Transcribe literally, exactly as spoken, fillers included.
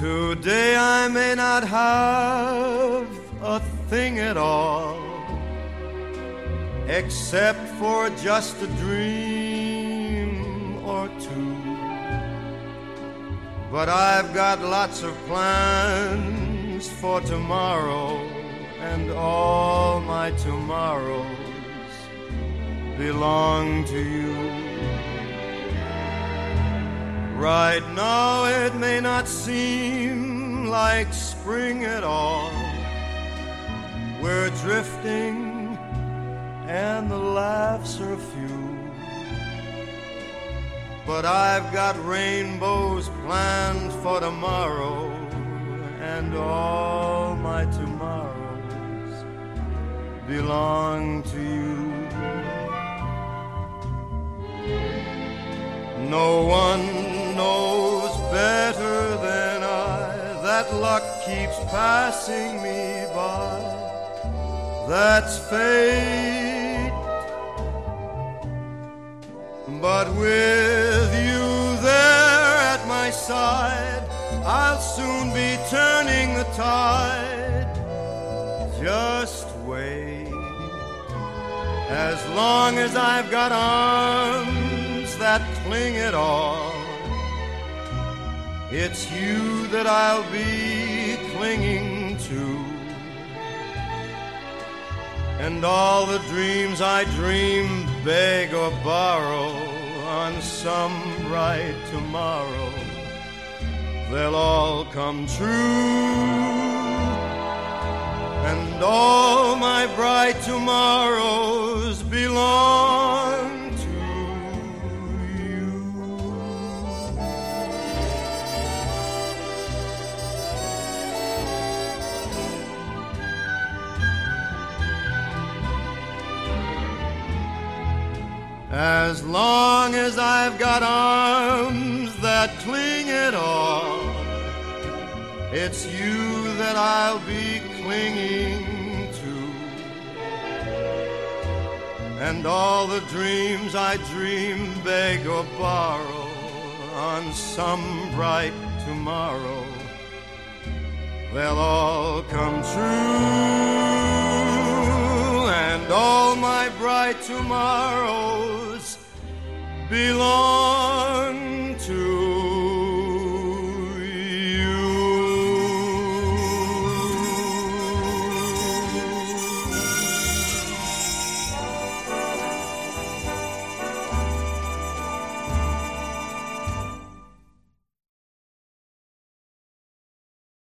Today I may not have a thing at all, except for just a dream or two. But I've got lots of plans for tomorrow, and all my tomorrows belong to you. Right now it may not seem like spring at all. We're drifting and the laughs are few. But I've got rainbows planned for tomorrow, and all my tomorrows belong to you. No one knows better than I that luck keeps passing me by. That's fate. But with you there at my side, I'll soon be turning the tide. Just wait. As long as I've got arms that cling at all, it's you that I'll be clinging to. And all the dreams I dream, beg or borrow, on some bright tomorrow, they'll all come true. And all my bright tomorrows belong to you. As long as I've got arms that cling at all, it's you that I'll be clinging to. And all the dreams I dream, beg or borrow, on some bright tomorrow, they'll all come true. And all my bright tomorrows belong